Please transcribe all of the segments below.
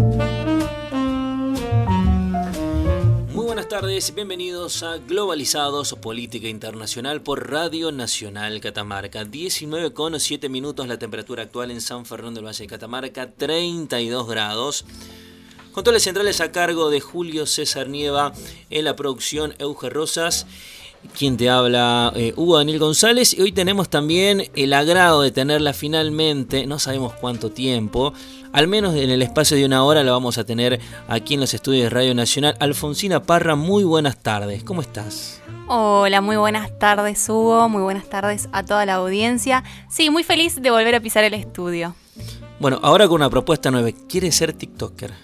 Muy buenas tardes, bienvenidos a Globalizados, Política Internacional por Radio Nacional Catamarca. 19,7 minutos la temperatura actual en San Fernando del Valle de Catamarca, 32 grados. Controles centrales a cargo de Julio César Nieva, en la producción Euge Rosas. Quien te habla, Hugo Daniel González, y hoy tenemos también el agrado de tenerla finalmente, no sabemos cuánto tiempo, al menos en el espacio de una hora la vamos a tener aquí en los estudios de Radio Nacional. Alfonsina Parra, muy buenas tardes, ¿cómo estás? Hola, muy buenas tardes Hugo, muy buenas tardes a toda la audiencia. Sí, muy feliz de volver a pisar el estudio. Bueno, ahora con una propuesta nueva, ¿quieres ser TikToker?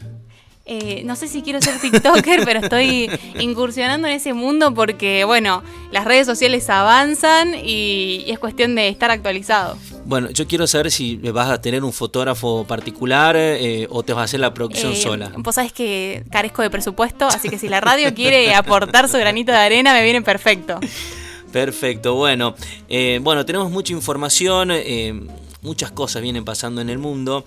No sé si quiero ser TikToker, pero estoy incursionando en ese mundo porque, bueno, las redes sociales avanzan y es cuestión de estar actualizado. Bueno, yo quiero saber si vas a tener un fotógrafo particular o te vas a hacer la producción sola. Vos sabés que carezco de presupuesto, así que si la radio quiere aportar su granito de arena, me viene perfecto. Perfecto, bueno, tenemos mucha información, muchas cosas vienen pasando en el mundo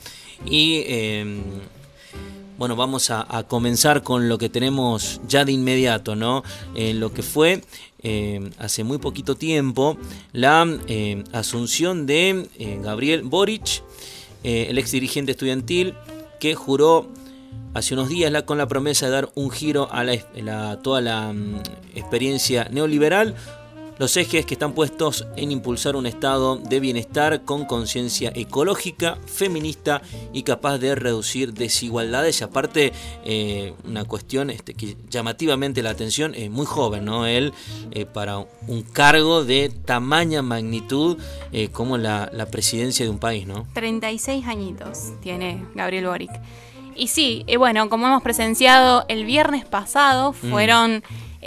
y... Bueno, vamos a comenzar con lo que tenemos ya de inmediato, ¿no? Lo que fue hace muy poquito tiempo la asunción de Gabriel Boric, el ex dirigente estudiantil, que juró hace unos días con la promesa de dar un giro a toda la experiencia neoliberal. Los ejes que están puestos en impulsar un estado de bienestar con conciencia ecológica, feminista y capaz de reducir desigualdades. Y aparte, una cuestión que llamativamente la atención, muy joven, ¿no? Él, para un cargo de tamaña magnitud como la presidencia de un país, ¿no? 36 añitos tiene Gabriel Boric. Y sí, bueno, como hemos presenciado el viernes pasado, fueron,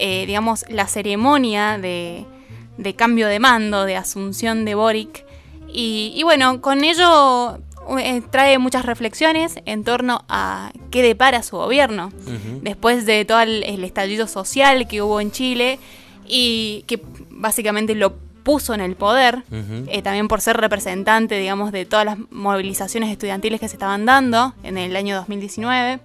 la ceremonia de cambio de mando, de asunción de Boric. Y bueno, con ello trae muchas reflexiones en torno a qué depara su gobierno. Después de todo el estallido social que hubo en Chile y que básicamente lo puso en el poder, también por ser representante, digamos, de todas las movilizaciones estudiantiles que se estaban dando en el año 2019.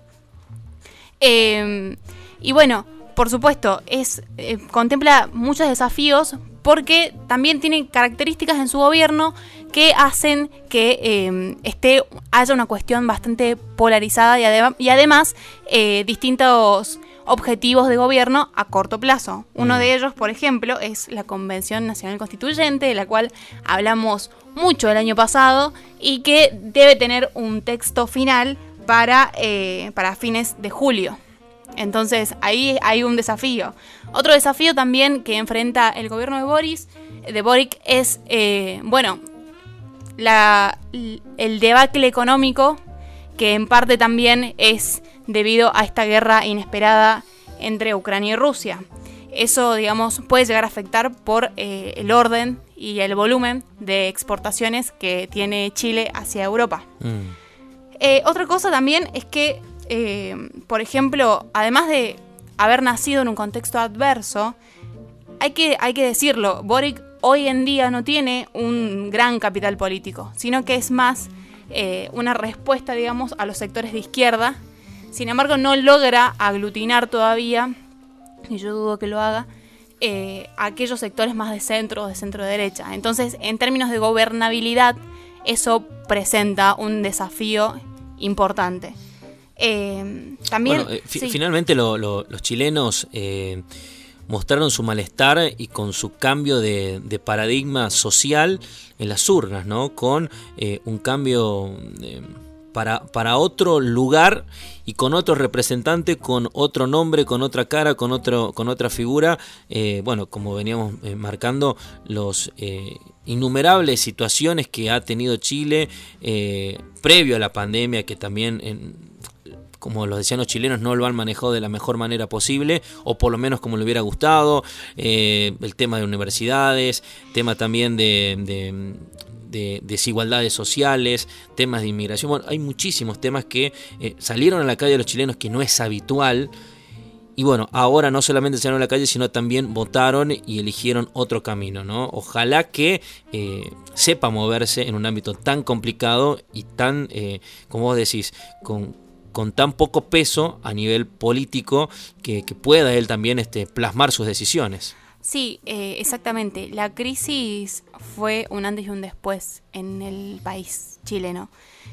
Y bueno, por supuesto, contempla muchos desafíos porque también tiene características en su gobierno que hacen que haya una cuestión bastante polarizada y además distintos objetivos de gobierno a corto plazo. Uno de ellos, por ejemplo, es la Convención Nacional Constituyente, de la cual hablamos mucho el año pasado y que debe tener un texto final para fines de julio. Entonces ahí hay un desafío. Otro desafío también que enfrenta el gobierno de Boric es, el debacle económico, que en parte también es debido a esta guerra inesperada entre Ucrania y Rusia. Eso, digamos, puede llegar a afectar por el orden y el volumen de exportaciones que tiene Chile hacia Europa. Otra cosa también es que por ejemplo, además de haber nacido en un contexto adverso, hay que decirlo, Boric hoy en día no tiene un gran capital político, sino que es más una respuesta, digamos, a los sectores de izquierda. Sin embargo, no logra aglutinar todavía, y yo dudo que lo haga, aquellos sectores más de centro o de centro-derecha. Entonces, en términos de gobernabilidad, eso presenta un desafío importante. También finalmente los chilenos mostraron su malestar y con su cambio de paradigma social en las urnas, ¿no? Con un cambio para otro lugar y con otro representante, con otro nombre, con otra cara, con otra figura. Como veníamos marcando, los innumerables situaciones que ha tenido Chile previo a la pandemia, que también como lo decían los chilenos, no lo han manejado de la mejor manera posible, o por lo menos como le hubiera gustado. El tema de universidades, tema también de desigualdades sociales, temas de inmigración. Bueno, hay muchísimos temas que salieron a la calle de los chilenos, que no es habitual. Y bueno, ahora no solamente salieron a la calle, sino también votaron y eligieron otro camino, ¿no? Ojalá que sepa moverse en un ámbito tan complicado y tan, como vos decís, con con tan poco peso a nivel político que pueda él también plasmar sus decisiones. Sí, exactamente. La crisis fue un antes y un después en el país chileno.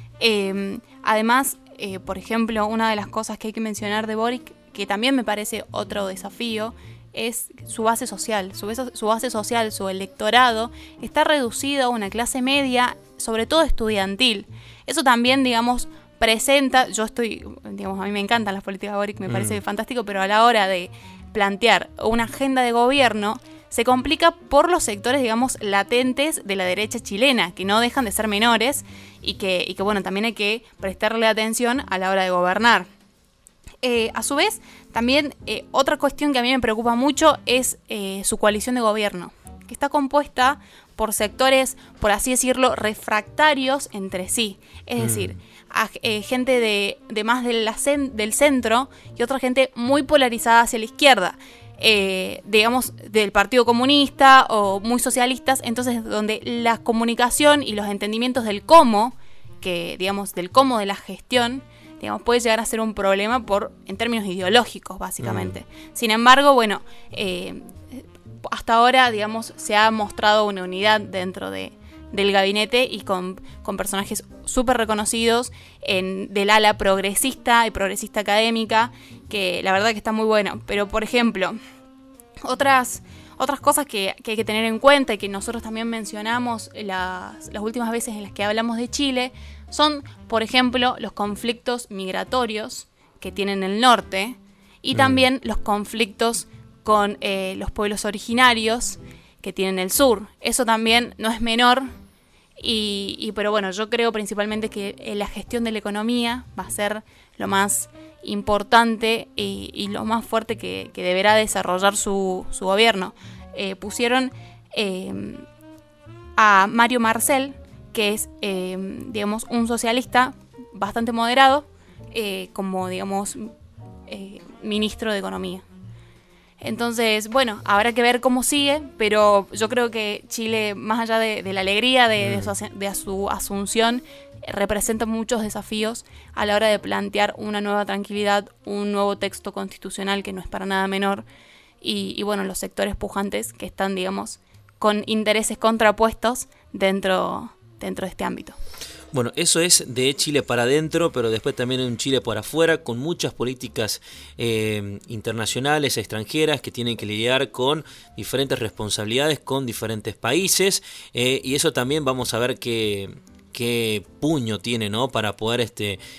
Además, por ejemplo, una de las cosas que hay que mencionar de Boric, que también me parece otro desafío, es su base social. Su base social, su electorado, está reducido a una clase media, sobre todo estudiantil. Eso también, digamos, presenta, a mí me encantan las políticas de Boric, me parece fantástico, pero a la hora de plantear una agenda de gobierno, se complica por los sectores, digamos, latentes de la derecha chilena, que no dejan de ser menores y que bueno, también hay que prestarle atención a la hora de gobernar. A su vez, también otra cuestión que a mí me preocupa mucho es su coalición de gobierno, que está compuesta por sectores, por así decirlo, refractarios entre sí. Es decir, gente de más del centro y otra gente muy polarizada hacia la izquierda. Digamos, del Partido Comunista o muy socialistas, entonces donde la comunicación y los entendimientos del cómo, del cómo de la gestión, digamos, puede llegar a ser un problema en términos ideológicos, básicamente. Sin embargo, bueno, hasta ahora, digamos, se ha mostrado una unidad dentro del gabinete y con personajes súper reconocidos del ala progresista y progresista académica, que la verdad que está muy bueno. Pero, por ejemplo, otras cosas que hay que tener en cuenta y que nosotros también mencionamos las últimas veces en las que hablamos de Chile son, por ejemplo, los conflictos migratorios que tienen el norte y también los conflictos con los pueblos originarios que tienen el sur. Eso también no es menor, pero bueno, yo creo principalmente que la gestión de la economía va a ser lo más importante y lo más fuerte que deberá desarrollar su gobierno. Pusieron a Mario Marcel, que es, digamos, un socialista bastante moderado, como, digamos, ministro de Economía. Entonces, bueno, habrá que ver cómo sigue, pero yo creo que Chile, más allá de la alegría de su asunción, representa muchos desafíos a la hora de plantear una nueva tranquilidad, un nuevo texto constitucional que no es para nada menor, y bueno, los sectores pujantes que están, digamos, con intereses contrapuestos dentro de este ámbito. Bueno, eso es de Chile para adentro, pero después también hay un Chile por afuera, con muchas políticas internacionales, extranjeras, que tienen que lidiar con diferentes responsabilidades, con diferentes países, y eso también vamos a ver qué puño tiene, ¿no?, para poder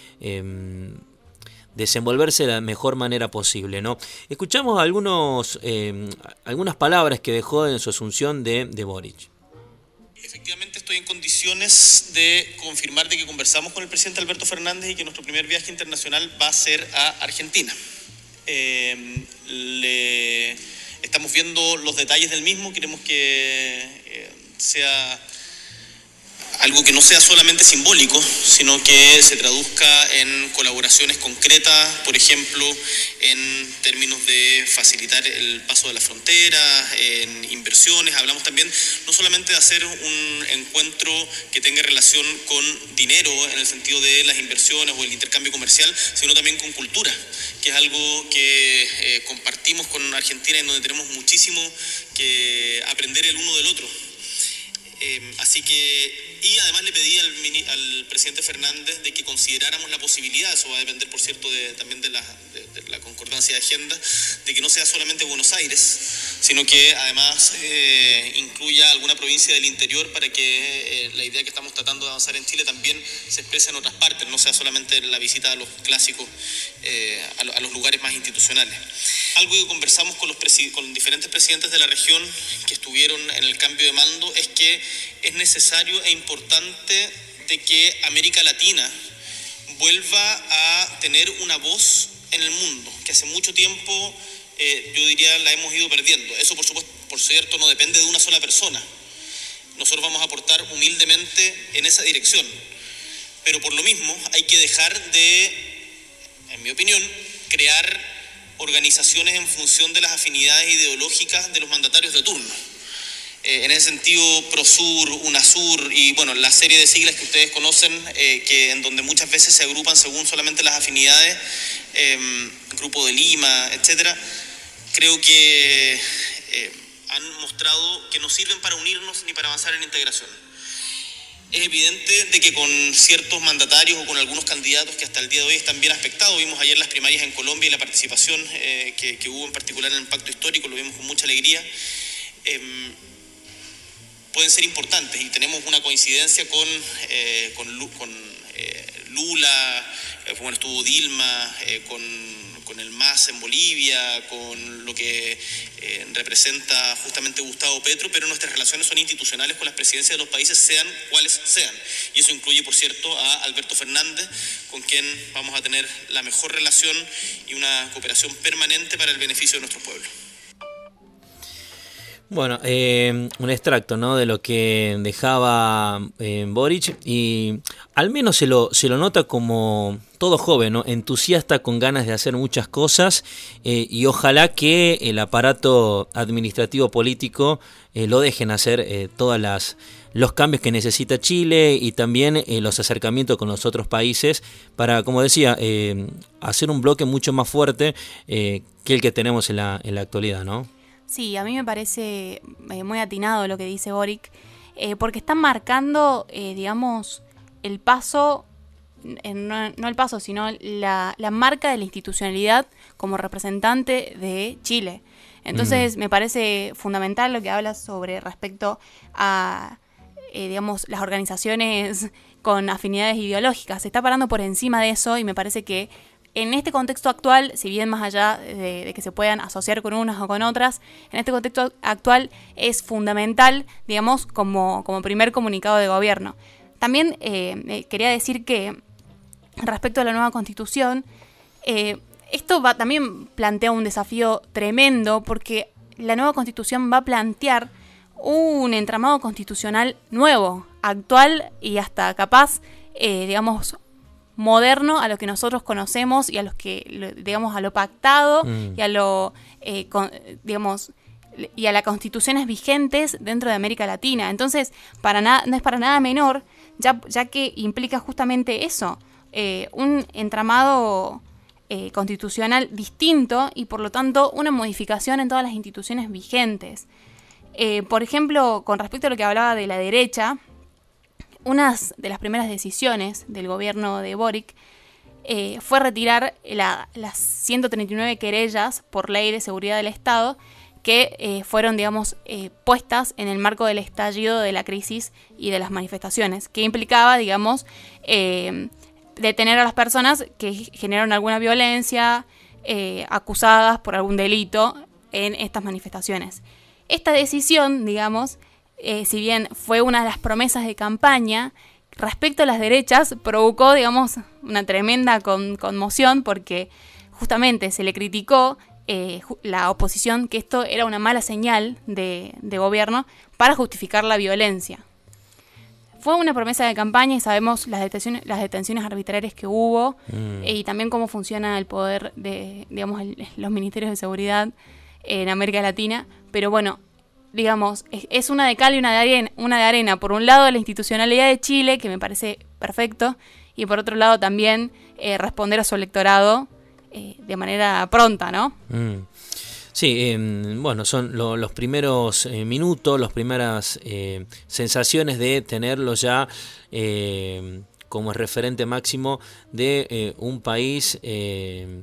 desenvolverse de la mejor manera posible, ¿no? Escuchamos algunas palabras que dejó en su asunción de Boric. Efectivamente estoy en condiciones de confirmar de que conversamos con el presidente Alberto Fernández y que nuestro primer viaje internacional va a ser a Argentina. Estamos viendo los detalles del mismo, queremos que sea algo que no sea solamente simbólico, sino que se traduzca en colaboraciones concretas, por ejemplo, en términos de facilitar el paso de la frontera, en inversiones. Hablamos también no solamente de hacer un encuentro que tenga relación con dinero en el sentido de las inversiones o el intercambio comercial, sino también con cultura, que es algo que compartimos con Argentina y donde tenemos muchísimo que aprender el uno del otro. Así que, y además le pedí al presidente Fernández de que consideráramos la posibilidad, eso va a depender por cierto también de la concordancia de agenda, de que no sea solamente Buenos Aires, sino que además incluya alguna provincia del interior para que la idea que estamos tratando de avanzar en Chile también se exprese en otras partes, no sea solamente la visita a los clásicos, a los lugares más institucionales. Algo que conversamos con diferentes presidentes de la región que estuvieron en el cambio de mando es que es necesario e importante de que América Latina vuelva a tener una voz en el mundo, que hace mucho tiempo, yo diría, la hemos ido perdiendo. Eso, por cierto, no depende de una sola persona. Nosotros vamos a aportar humildemente en esa dirección. Pero por lo mismo hay que dejar de, en mi opinión, crear organizaciones en función de las afinidades ideológicas de los mandatarios de turno. En ese sentido, Prosur, UNASUR y bueno, la serie de siglas que ustedes conocen, que en donde muchas veces se agrupan según solamente las afinidades, Grupo de Lima, etcétera, creo que han mostrado que no sirven para unirnos ni para avanzar en integración. Es evidente de que con ciertos mandatarios o con algunos candidatos que hasta el día de hoy están bien aspectados, vimos ayer las primarias en Colombia y la participación que hubo en particular en el Pacto Histórico, lo vimos con mucha alegría, pueden ser importantes y tenemos una coincidencia con Lula, bueno, estuvo Dilma, con el MAS en Bolivia, con lo que representa justamente Gustavo Petro, pero nuestras relaciones son institucionales con las presidencias de los países, sean cuales sean. Y eso incluye, por cierto, a Alberto Fernández, con quien vamos a tener la mejor relación y una cooperación permanente para el beneficio de nuestro pueblo. Bueno, un extracto, ¿no?, de lo que dejaba Boric, y al menos se lo nota como todo joven, ¿no?, entusiasta, con ganas de hacer muchas cosas, y ojalá que el aparato administrativo político lo dejen hacer todas los cambios que necesita Chile y también los acercamientos con los otros países para, como decía, hacer un bloque mucho más fuerte que el que tenemos en la actualidad, ¿no? Sí, a mí me parece muy atinado lo que dice Boric, porque están marcando, digamos, el paso, no el paso, sino la marca de la institucionalidad como representante de Chile. Entonces me parece fundamental lo que habla sobre respecto a, digamos, las organizaciones con afinidades ideológicas. Se está parando por encima de eso y me parece que en este contexto actual, si bien más allá de que se puedan asociar con unas o con otras, en este contexto actual es fundamental, digamos, como primer comunicado de gobierno. También quería decir que respecto a la nueva Constitución, esto también plantea un desafío tremendo, porque la nueva Constitución va a plantear un entramado constitucional nuevo, actual y hasta capaz, digamos, moderno a lo que nosotros conocemos y a los que, digamos, a lo pactado y a lo, digamos, y a las constituciones vigentes dentro de América Latina. Entonces, no es para nada menor, ya que implica justamente eso, un entramado constitucional distinto y, por lo tanto, una modificación en todas las instituciones vigentes. Por ejemplo, con respecto a lo que hablaba de la derecha, una de las primeras decisiones del gobierno de Boric fue retirar las 139 querellas por ley de seguridad del Estado que fueron, digamos, puestas en el marco del estallido de la crisis y de las manifestaciones, que implicaba, digamos, detener a las personas que generaron alguna violencia, acusadas por algún delito en estas manifestaciones. Esta decisión, digamos, si bien fue una de las promesas de campaña, respecto a las derechas provocó, digamos, una tremenda conmoción, porque justamente se le criticó la oposición que esto era una mala señal de gobierno para justificar la violencia. Fue una promesa de campaña y sabemos las detenciones arbitrarias que hubo y también cómo funciona el poder de, digamos, los ministerios de seguridad en América Latina, pero bueno, digamos, es una de cal y una de arena. Por un lado, la institucionalidad de Chile, que me parece perfecto, y por otro lado también responder a su electorado de manera pronta, ¿no? Sí, bueno, son los primeros minutos, las primeras sensaciones de tenerlo ya como referente máximo de un país que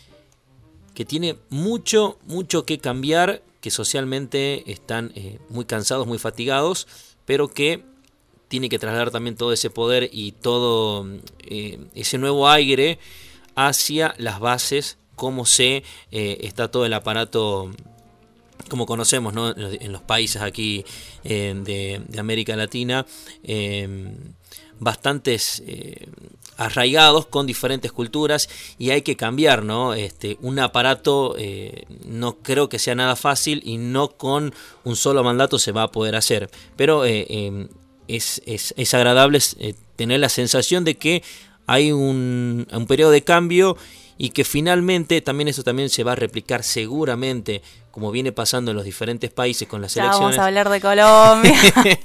tiene mucho que cambiar, que socialmente están muy cansados, muy fatigados, pero que tiene que trasladar también todo ese poder y todo ese nuevo aire hacia las bases, cómo está todo el aparato, como conocemos, ¿no?, en los países aquí de América Latina, bastantes arraigados con diferentes culturas, y hay que cambiar, ¿no? Un aparato no creo que sea nada fácil y no con un solo mandato se va a poder hacer, pero es agradable tener la sensación de que hay un periodo de cambio y que finalmente también eso también se va a replicar seguramente como viene pasando en los diferentes países con las Ya elecciones. vamos a hablar de Colombia.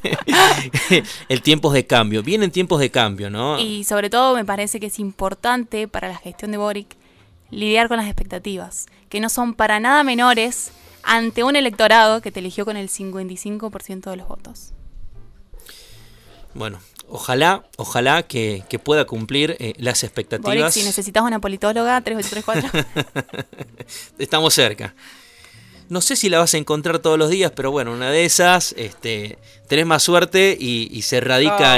El tiempo de cambio, vienen tiempos de cambio, ¿no? Y sobre todo me parece que es importante para la gestión de Boric lidiar con las expectativas, que no son para nada menores ante un electorado que te eligió con el 55% de los votos. Bueno, ojalá que pueda cumplir las expectativas. Boric, si necesitas una politóloga, 3834. Estamos cerca. No sé si la vas a encontrar todos los días, pero bueno, una de esas, tenés más suerte y se radica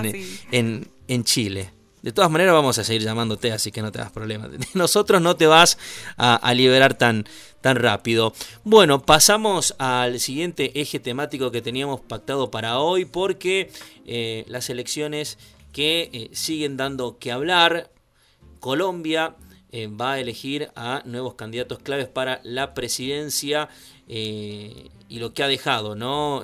en Chile. De todas maneras vamos a seguir llamándote, así que no te das problema. Nosotros no te vas a liberar tan rápido. Bueno, pasamos al siguiente eje temático que teníamos pactado para hoy, porque las elecciones que siguen dando que hablar. Colombia va a elegir a nuevos candidatos claves para la presidencia y lo que ha dejado, ¿no?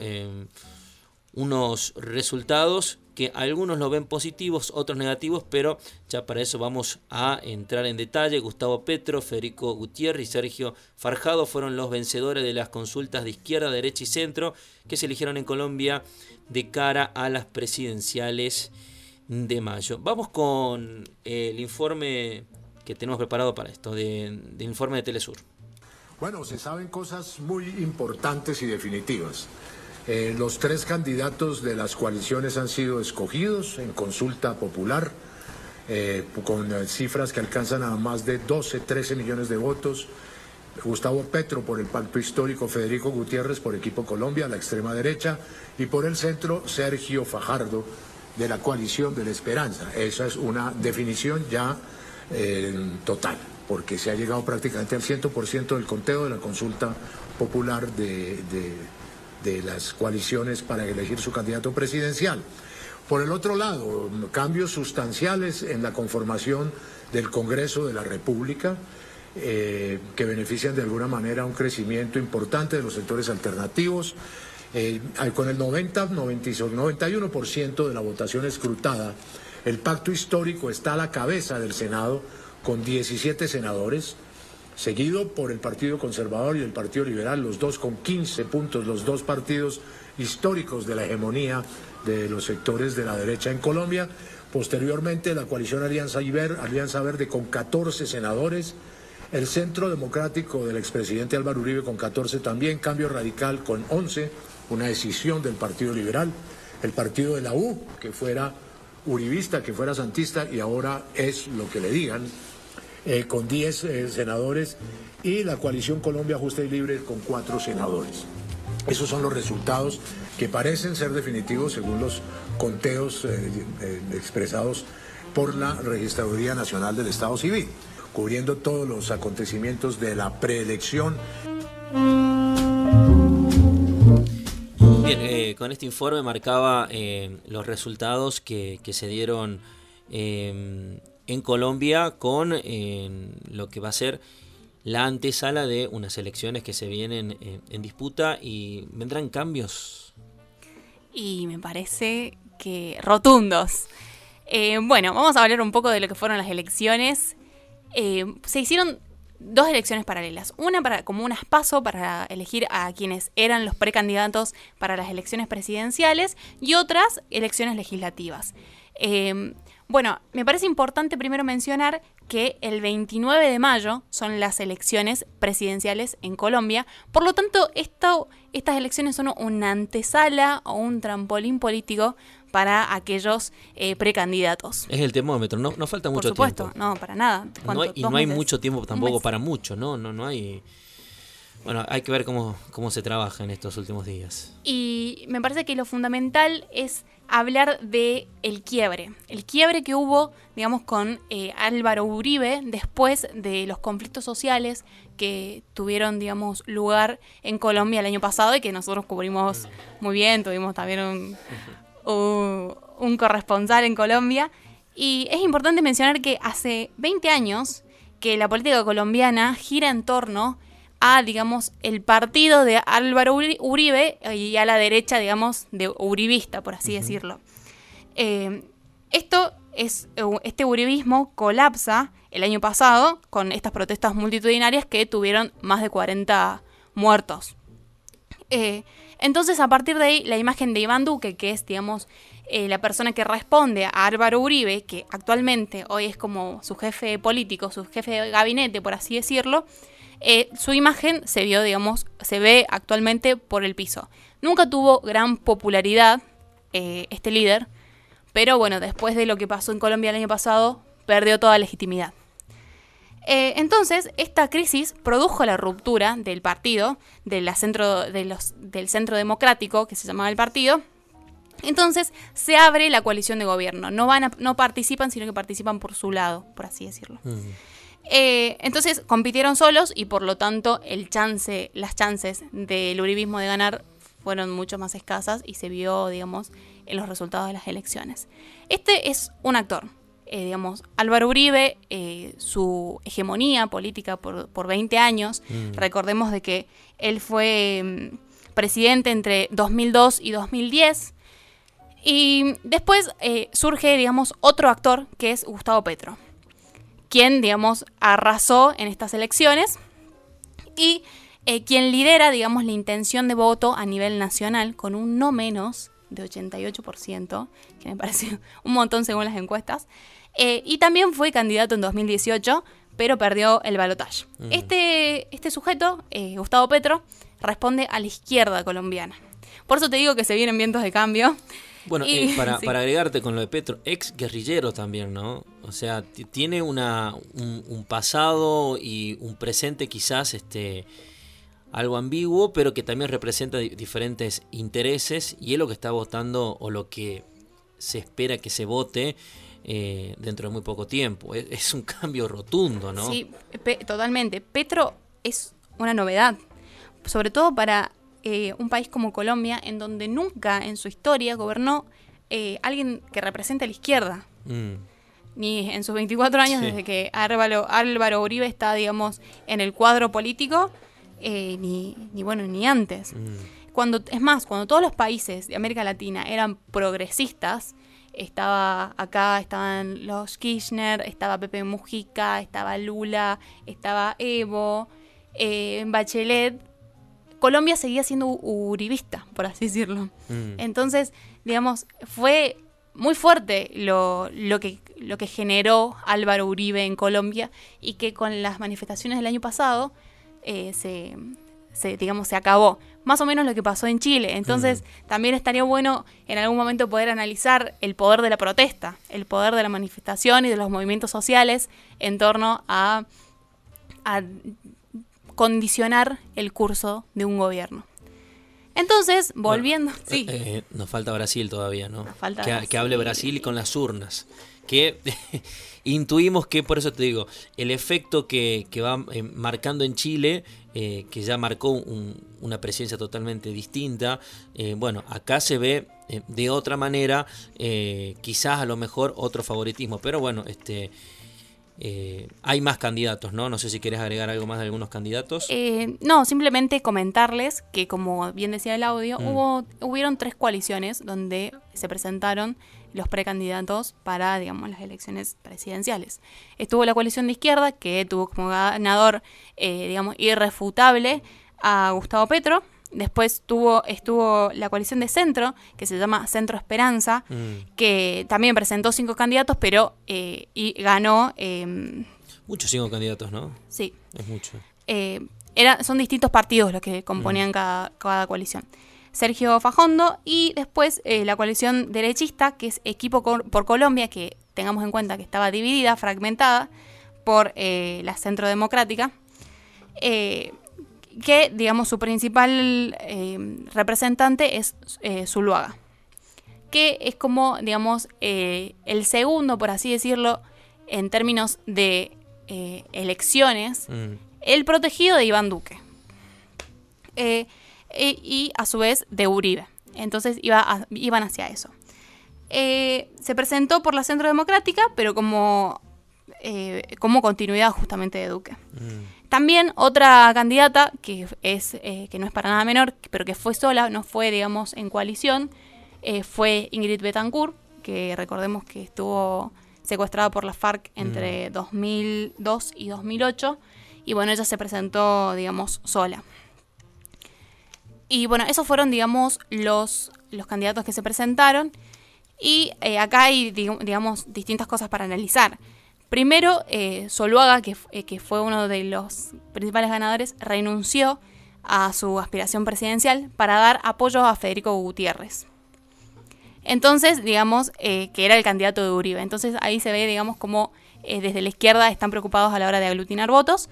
Unos resultados que algunos lo ven positivos, otros negativos, pero ya para eso vamos a entrar en detalle. Gustavo Petro, Federico Gutiérrez y Sergio Fajardo fueron los vencedores de las consultas de izquierda, derecha y centro que se eligieron en Colombia de cara a las presidenciales de mayo. Vamos con el informe que tenemos preparado para esto, del informe de Telesur. Bueno, se saben cosas muy importantes y definitivas. Los 3 candidatos de las coaliciones han sido escogidos en consulta popular, con cifras que alcanzan a más de 13 millones de votos. Gustavo Petro por el Pacto Histórico, Federico Gutiérrez por Equipo Colombia, la extrema derecha, y por el centro, Sergio Fajardo, de la coalición de la Esperanza. Esa es una definición ya total, porque se ha llegado prácticamente al 100% del conteo de la consulta popular de las coaliciones para elegir su candidato presidencial. Por el otro lado, cambios sustanciales en la conformación del Congreso de la República, que benefician de alguna manera un crecimiento importante de los sectores alternativos. Con el 91% de la votación escrutada, el Pacto Histórico está a la cabeza del Senado con 17 senadores, seguido por el Partido Conservador y el Partido Liberal, los dos con 15 puntos, los dos partidos históricos de la hegemonía de los sectores de la derecha en Colombia. Posteriormente, la coalición Alianza Verde con 14 senadores, el Centro Democrático del expresidente Álvaro Uribe con 14 también, Cambio Radical con 11, una decisión del Partido Liberal, el partido de la U, que fuera uribista, que fuera santista y ahora es lo que le digan, con 10 senadores, y la coalición Colombia Justa y Libre con 4 senadores. Esos son los resultados que parecen ser definitivos según los conteos expresados por la Registraduría Nacional del Estado Civil, cubriendo todos los acontecimientos de la preelección. Bien, con este informe marcaba los resultados que se dieron en Colombia con lo que va a ser la antesala de unas elecciones que se vienen en disputa y vendrán cambios. Y me parece que rotundos. Bueno, vamos a hablar un poco de lo que fueron las elecciones. Se hicieron 2 elecciones paralelas. Una como unas PASO para elegir a quienes eran los precandidatos para las elecciones presidenciales y otras elecciones legislativas. Bueno, me parece importante primero mencionar que el 29 de mayo son las elecciones presidenciales en Colombia. Por lo tanto, estas elecciones son una antesala o un trampolín político para aquellos precandidatos. Es el termómetro, no falta mucho tiempo. Por supuesto, no, para nada. No hay mucho tiempo tampoco para mucho, no hay. Bueno, hay que ver cómo se trabaja en estos últimos días. Y me parece que lo fundamental es hablar de el quiebre que hubo, digamos, con Álvaro Uribe después de los conflictos sociales que tuvieron, digamos, lugar en Colombia el año pasado y que nosotros cubrimos muy bien, tuvimos también un corresponsal en Colombia. Y es importante mencionar que hace 20 años que la política colombiana gira en torno a, digamos, el partido de Álvaro Uribe y a la derecha, digamos, de uribista, por así decirlo. Este uribismo colapsa el año pasado con estas protestas multitudinarias que tuvieron más de 40 muertos. Entonces, a partir de ahí, la imagen de Iván Duque, que es, digamos, la persona que responde a Álvaro Uribe, que actualmente hoy es como su jefe político, su jefe de gabinete, por así decirlo, su imagen se vio, digamos, se ve actualmente por el piso. Nunca tuvo gran popularidad este líder, pero bueno, después de lo que pasó en Colombia el año pasado, perdió toda legitimidad. Entonces, esta crisis produjo la ruptura del partido, del Centro Democrático, que se llamaba el partido. Entonces, se abre la coalición de gobierno. No participan, sino que participan por su lado, por así decirlo. Entonces, compitieron solos y, por lo tanto, las chances del uribismo de ganar fueron mucho más escasas y se vio, digamos, en los resultados de las elecciones. Este es un actor. Digamos, Álvaro Uribe, su hegemonía política por 20 años, recordemos de que él fue presidente entre 2002 y 2010, y después surge, digamos, otro actor que es Gustavo Petro, quien, digamos, arrasó en estas elecciones y quien lidera, digamos, la intención de voto a nivel nacional con un no menos de 88%, que me parece un montón según las encuestas, y también fue candidato en 2018, pero perdió el balotaje. Este sujeto, Gustavo Petro, responde a la izquierda colombiana. Por eso te digo que se vienen vientos de cambio. Bueno, sí. Para agregarte con lo de Petro, ex guerrillero también, ¿no? O sea, tiene un pasado y un presente quizás algo ambiguo, pero que también representa diferentes intereses, y es lo que está votando o lo que se espera que se vote dentro de muy poco tiempo. Es un cambio rotundo, ¿no? Sí, totalmente. Petro es una novedad, sobre todo para un país como Colombia, en donde nunca en su historia gobernó alguien que represente a la izquierda. Ni en sus 24 años, desde que Álvaro Uribe está, digamos, en el cuadro político, ni antes. Cuando todos los países de América Latina eran progresistas, estaban los Kirchner, estaba Pepe Mujica, estaba Lula, estaba Evo, Bachelet, Colombia seguía siendo uribista, por así decirlo. Entonces, digamos, fue muy fuerte lo que generó Álvaro Uribe en Colombia, y que con las manifestaciones del año pasado se acabó. Más o menos lo que pasó en Chile. Entonces, también estaría bueno en algún momento poder analizar el poder de la protesta, el poder de la manifestación y de los movimientos sociales en torno a condicionar el curso de un gobierno. Entonces, volviendo... Nos falta Brasil todavía, ¿no? Que hable Brasil y con las urnas. Que intuimos que, por eso te digo, el efecto que va marcando en Chile, que ya marcó una presencia totalmente distinta, acá se ve de otra manera, quizás a lo mejor otro favoritismo, pero bueno, hay más candidatos, ¿no? No sé si querés agregar algo más de algunos candidatos. No, simplemente comentarles que, como bien decía el audio, hubieron 3 coaliciones donde se presentaron los precandidatos para, digamos, las elecciones presidenciales. Estuvo la coalición de izquierda, que tuvo como ganador, irrefutable a Gustavo Petro. Después estuvo la coalición de centro, que se llama Centro Esperanza, que también presentó 5 candidatos, pero y ganó... Muchos 5 candidatos, ¿no? Sí. Es mucho. Son distintos partidos los que componían cada coalición. Sergio Fajondo, y después la coalición derechista, que es Equipo por Colombia, que tengamos en cuenta que estaba dividida, fragmentada por la Centro Democrática, que, digamos, su principal representante es Zuluaga, que es como, digamos, el segundo, por así decirlo, en términos de elecciones, el protegido de Iván Duque. Y a su vez de Uribe. Entonces iban hacia eso. Se presentó por la Centro Democrática, pero como continuidad justamente de Duque. También otra candidata que no es para nada menor, pero que fue sola, no fue, digamos, en coalición, fue Ingrid Betancourt, que recordemos que estuvo secuestrada por la FARC entre 2002 y 2008, y bueno, ella se presentó, digamos, sola. Y bueno, esos fueron, digamos, los candidatos que se presentaron. Y acá hay, digamos, distintas cosas para analizar. Primero, Zuluaga, que fue uno de los principales ganadores, renunció a su aspiración presidencial para dar apoyo a Federico Gutiérrez. Entonces, digamos, que era el candidato de Uribe. Entonces ahí se ve, digamos, cómo desde la izquierda están preocupados a la hora de aglutinar votos.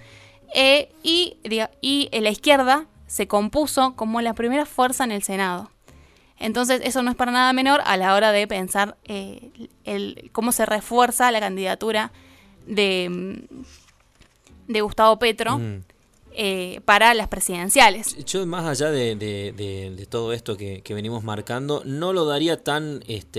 Y la izquierda se compuso como la primera fuerza en el Senado. Entonces eso no es para nada menor a la hora de pensar cómo se refuerza la candidatura de Gustavo Petro para las presidenciales. Yo, más allá de todo esto que venimos marcando, no lo daría tan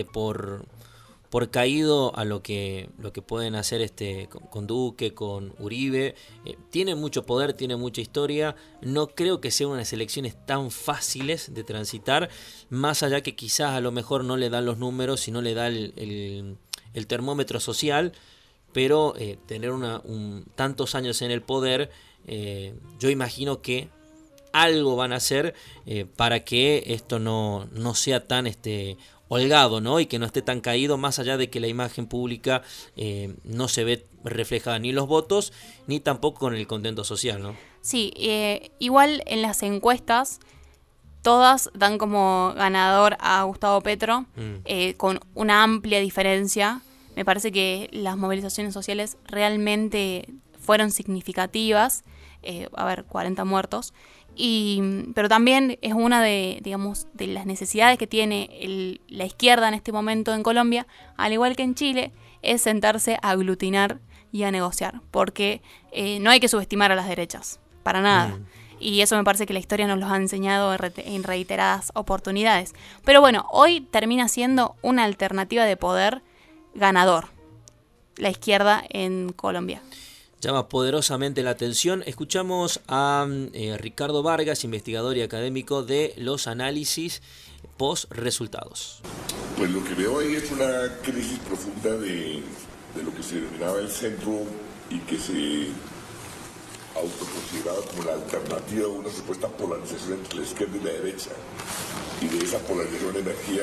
por caído a lo que pueden hacer con Duque, con Uribe. Tiene mucho poder, tiene mucha historia. No creo que sean unas elecciones tan fáciles de transitar, más allá que quizás a lo mejor no le dan los números y no le da el termómetro social, pero tener tantos años en el poder, yo imagino que algo van a hacer para que esto no sea tan holgado, ¿no? Y que no esté tan caído, más allá de que la imagen pública no se ve reflejada ni en los votos, ni tampoco con el contento social, ¿no? Sí, igual en las encuestas todas dan como ganador a Gustavo Petro, con una amplia diferencia. Me parece que las movilizaciones sociales realmente fueron significativas. 40 muertos. Pero también es una de las necesidades que tiene la izquierda en este momento en Colombia, al igual que en Chile, es sentarse a aglutinar y a negociar, porque no hay que subestimar a las derechas, para nada. Y eso me parece que la historia nos lo ha enseñado en reiteradas oportunidades. Pero bueno, hoy termina siendo una alternativa de poder ganador, la izquierda en Colombia. Llama poderosamente la atención. Escuchamos a Ricardo Vargas, investigador y académico de los análisis post resultados. Pues lo que veo ahí es una crisis profunda de lo que se denominaba el centro y que se autoconsideraba como la alternativa a una supuesta polarización entre la izquierda y la derecha. Y de esa polarización emergía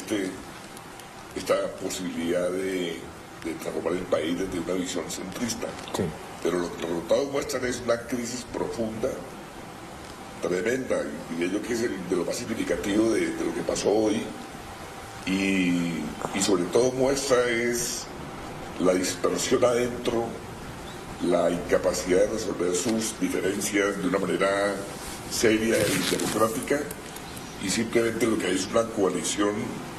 esta posibilidad de transformar el país desde una visión centrista. Sí. Pero lo que los resultados muestran es una crisis profunda, tremenda, y diría yo que es de lo más significativo de lo que pasó hoy, y sobre todo muestra es la dispersión adentro, la incapacidad de resolver sus diferencias de una manera seria y democrática, y simplemente lo que hay es una coalición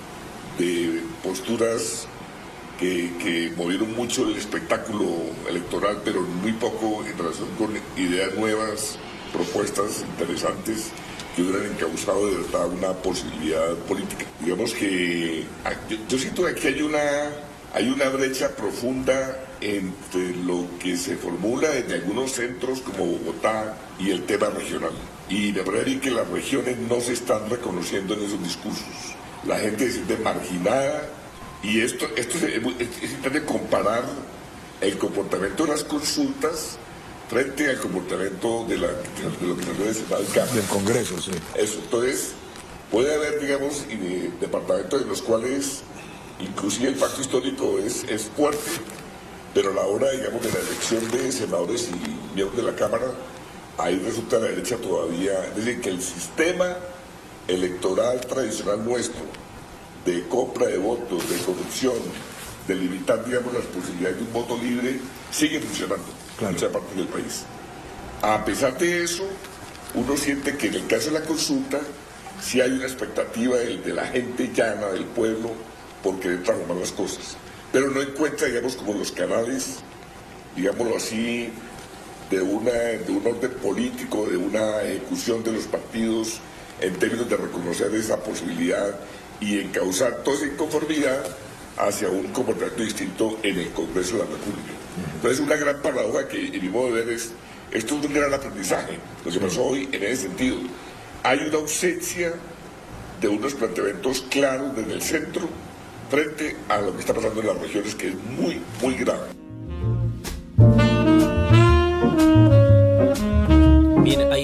de posturas que movieron mucho el espectáculo electoral, pero muy poco en relación con ideas nuevas, propuestas interesantes que hubieran encauzado de verdad una posibilidad política. Digamos que yo siento que aquí hay una brecha profunda entre lo que se formula desde algunos centros como Bogotá y el tema regional. Y me parece que las regiones no se están reconociendo en esos discursos. La gente se siente marginada. Y esto es importante comparar el comportamiento de las consultas frente al comportamiento de lo que se debe Senado del Congreso, sí. Eso, entonces, puede haber, digamos, departamentos en los cuales inclusive el pacto histórico es fuerte, pero a la hora, digamos, de la elección de senadores y miembros de la Cámara, ahí resulta la derecha todavía, es decir, que el sistema electoral tradicional nuestro, de compra de votos, de corrupción, de limitar, digamos, las posibilidades de un voto libre, sigue funcionando en muchas partes del país. A pesar de eso, uno siente que en el caso de la consulta, sí hay una expectativa de la gente llana, del pueblo, por querer transformar las cosas. Pero no encuentra, digamos, como los canales, digámoslo así, de un orden político, de una ejecución de los partidos en términos de reconocer esa posibilidad y encauzar toda esa inconformidad hacia un comportamiento distinto en el Congreso de la República. Entonces, una gran paradoja que, en mi modo de ver, esto es un gran aprendizaje, lo que pasó hoy en ese sentido. Hay una ausencia de unos planteamientos claros desde el centro frente a lo que está pasando en las regiones, que es muy, muy grave. Bien, ahí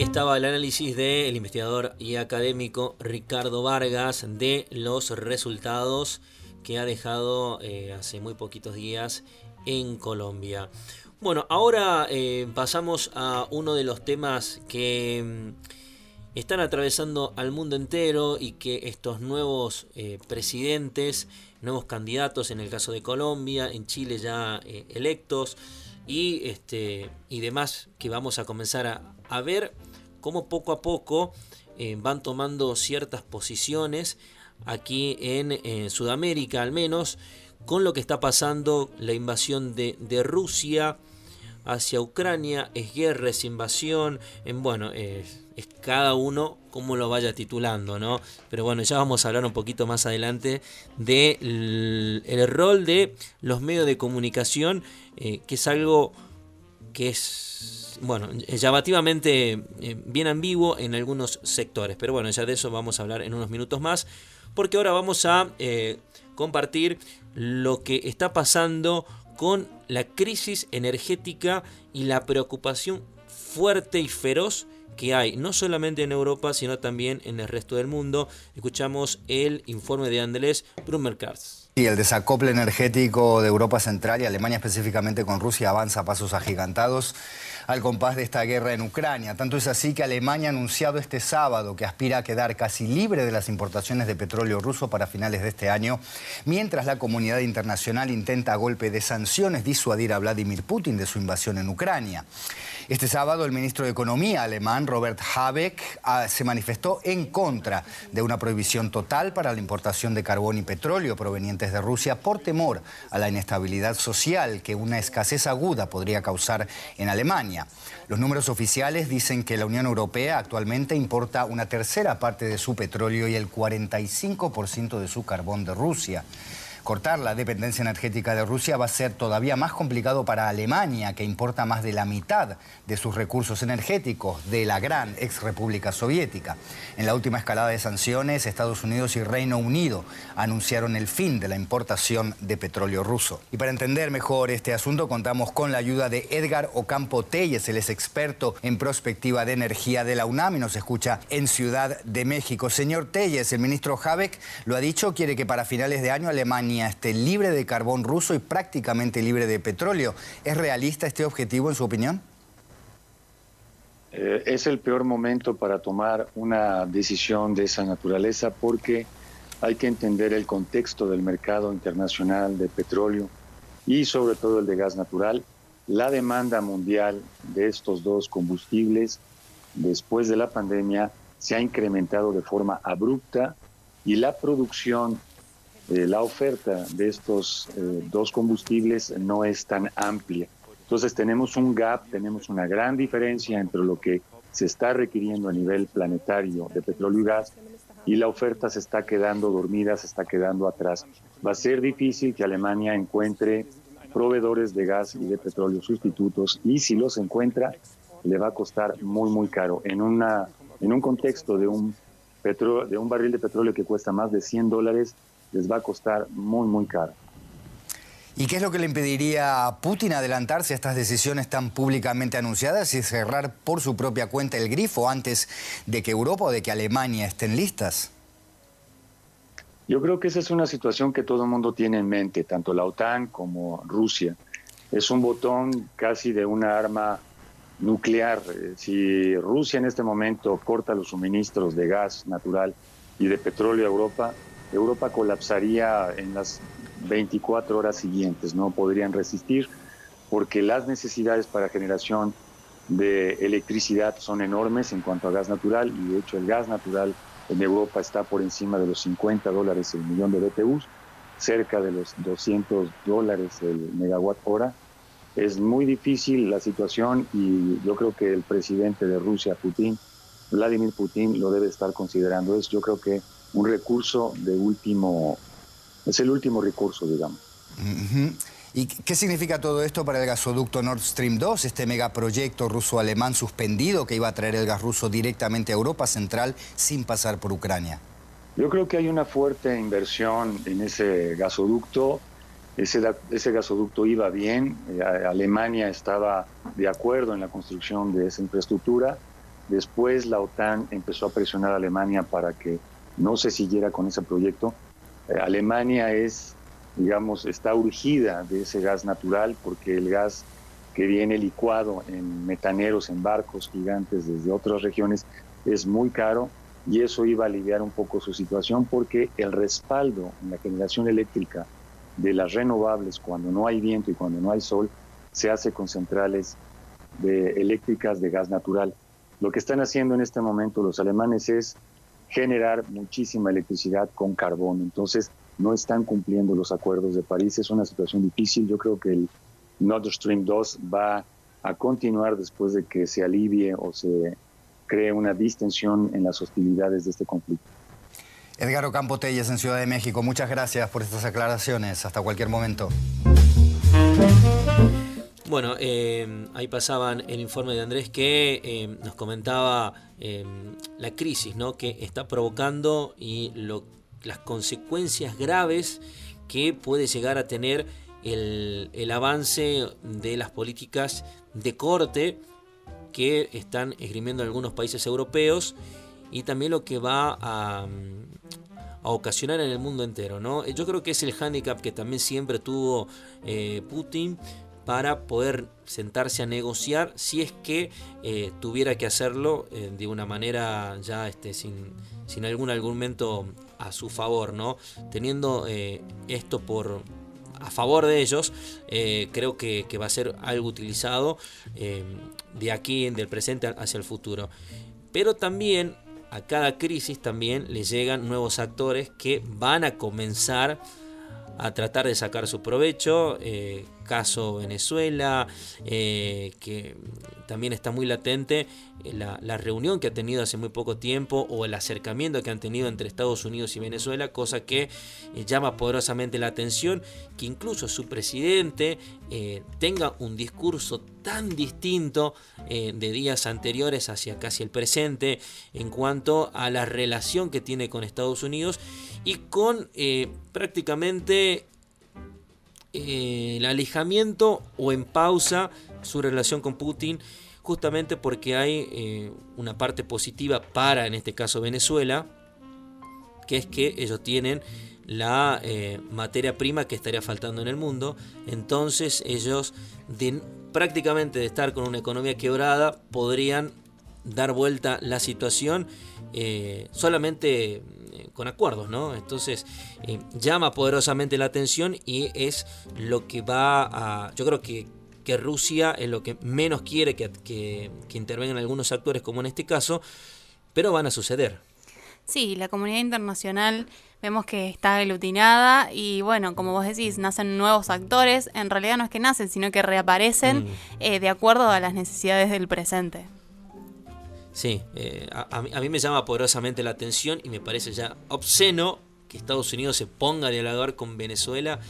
estaba el análisis del investigador y académico Ricardo Vargas de los resultados que ha dejado hace muy poquitos días en Colombia. Bueno, ahora pasamos a uno de los temas que están atravesando al mundo entero y que estos nuevos presidentes, nuevos candidatos en el caso de Colombia, en Chile ya electos y demás, que vamos a comenzar a ver cómo poco a poco van tomando ciertas posiciones aquí en Sudamérica, al menos con lo que está pasando, la invasión de Rusia hacia Ucrania. Es guerra, es invasión, es cada uno como lo vaya titulando, ¿no? Pero bueno, ya vamos a hablar un poquito más adelante del el rol de los medios de comunicación, que es algo que es, llamativamente bien ambiguo en algunos sectores. Pero bueno, ya de eso vamos a hablar en unos minutos más, porque ahora vamos a compartir lo que está pasando con la crisis energética y la preocupación fuerte y feroz que hay, no solamente en Europa, sino también en el resto del mundo. Escuchamos el informe de Andrés Brummerkars. Y el desacople energético de Europa Central y Alemania específicamente con Rusia avanza a pasos agigantados al compás de esta guerra en Ucrania. Tanto es así que Alemania ha anunciado este sábado que aspira a quedar casi libre de las importaciones de petróleo ruso para finales de este año, mientras la comunidad internacional intenta a golpe de sanciones disuadir a Vladimir Putin de su invasión en Ucrania. Este sábado el ministro de Economía alemán, Robert Habeck, se manifestó en contra de una prohibición total para la importación de carbón y petróleo provenientes de Rusia por temor a la inestabilidad social que una escasez aguda podría causar en Alemania. Los números oficiales dicen que la Unión Europea actualmente importa una tercera parte de su petróleo y el 45% de su carbón de Rusia. Cortar la dependencia energética de Rusia va a ser todavía más complicado para Alemania, que importa más de la mitad de sus recursos energéticos de la gran ex República Soviética. En la última escalada de sanciones, Estados Unidos y Reino Unido anunciaron el fin de la importación de petróleo ruso. Y para entender mejor este asunto, contamos con la ayuda de Edgar Ocampo Telles. Él es experto en prospectiva de energía de la UNAM y nos escucha en Ciudad de México. Señor Telles, el ministro Habeck lo ha dicho, quiere que para finales de año Alemania esté libre de carbón ruso y prácticamente libre de petróleo. ¿Es realista este objetivo en su opinión? Es el peor momento para tomar una decisión de esa naturaleza porque hay que entender el contexto del mercado internacional de petróleo y sobre todo el de gas natural. La demanda mundial de estos dos combustibles después de la pandemia se ha incrementado de forma abrupta y la producción, la oferta de estos dos combustibles no es tan amplia. Entonces tenemos un gap, tenemos una gran diferencia entre lo que se está requiriendo a nivel planetario de petróleo y gas y la oferta se está quedando dormida, se está quedando atrás. Va a ser difícil que Alemania encuentre proveedores de gas y de petróleo sustitutos y si los encuentra le va a costar muy muy caro. En un contexto de un barril de petróleo que cuesta más de $100, les va a costar muy, muy caro. ¿Y qué es lo que le impediría a Putin adelantarse a estas decisiones tan públicamente anunciadas y cerrar por su propia cuenta el grifo antes de que Europa o de que Alemania estén listas? Yo creo que esa es una situación que todo el mundo tiene en mente, tanto la OTAN como Rusia. Es un botón casi de una arma nuclear. Si Rusia en este momento corta los suministros de gas natural y de petróleo a Europa, Europa colapsaría en las 24 horas siguientes, no podrían resistir porque las necesidades para generación de electricidad son enormes en cuanto a gas natural y de hecho el gas natural en Europa está por encima de los $50 el millón de BTUs, cerca de los $200 el megawatt hora. Es muy difícil la situación y yo creo que el presidente de Rusia, Vladimir Putin, lo debe estar considerando. Yo creo que un recurso es el último recurso, digamos. ¿Y qué significa todo esto para el gasoducto Nord Stream 2, este megaproyecto ruso-alemán suspendido que iba a traer el gas ruso directamente a Europa Central sin pasar por Ucrania? Yo creo que hay una fuerte inversión en ese gasoducto. Ese gasoducto iba bien, Alemania estaba de acuerdo en la construcción de esa infraestructura Después la OTAN empezó a presionar a Alemania para que no se siguiera con ese proyecto. Alemania está urgida de ese gas natural porque el gas que viene licuado en metaneros, en barcos gigantes desde otras regiones, es muy caro, y eso iba a aliviar un poco su situación porque el respaldo en la generación eléctrica de las renovables cuando no hay viento y cuando no hay sol se hace con centrales eléctricas de gas natural. Lo que están haciendo en este momento los alemanes es generar muchísima electricidad con carbón, entonces no están cumpliendo los acuerdos de París. Es una situación difícil. Yo creo que el Nord Stream 2 va a continuar después de que se alivie o se cree una distensión en las hostilidades de este conflicto. Edgar Ocampo Telles, en Ciudad de México, muchas gracias por estas aclaraciones. Hasta cualquier momento. Bueno, ahí pasaban el informe de Andrés que nos comentaba la crisis, ¿no?, que está provocando y las consecuencias graves que puede llegar a tener el avance de las políticas de corte que están esgrimiendo algunos países europeos, y también lo que va a ocasionar en el mundo entero, ¿no? Yo creo que es el hándicap que también siempre tuvo Putin para poder sentarse a negociar, si es que tuviera que hacerlo de una manera ya sin algún argumento a su favor, ¿no? Teniendo esto a favor de ellos, creo que va a ser algo utilizado de aquí, del presente hacia el futuro. Pero también a cada crisis también le llegan nuevos actores que van a comenzar a tratar de sacar su provecho. Caso Venezuela, que también está muy latente la reunión que ha tenido hace muy poco tiempo, o el acercamiento que han tenido entre Estados Unidos y Venezuela, cosa que llama poderosamente la atención, que incluso su presidente tenga un discurso tan distinto de días anteriores hacia casi el presente en cuanto a la relación que tiene con Estados Unidos, y con prácticamente el alejamiento o en pausa su relación con Putin, justamente porque hay una parte positiva para, en este caso, Venezuela, que es que ellos tienen la materia prima que estaría faltando en el mundo. Entonces ellos, prácticamente de estar con una economía quebrada, podrían dar vuelta la situación solamente con acuerdos, ¿no? Entonces llama poderosamente la atención, y es lo que yo creo que Rusia es lo que menos quiere que intervengan algunos actores, como en este caso, pero van a suceder. Sí, la comunidad internacional vemos que está aglutinada, y bueno, como vos decís, nacen nuevos actores. En realidad no es que nacen, sino que reaparecen de acuerdo a las necesidades del presente. Sí, a mí me llama poderosamente la atención, y me parece ya obsceno que Estados Unidos se ponga a dialogar con Venezuela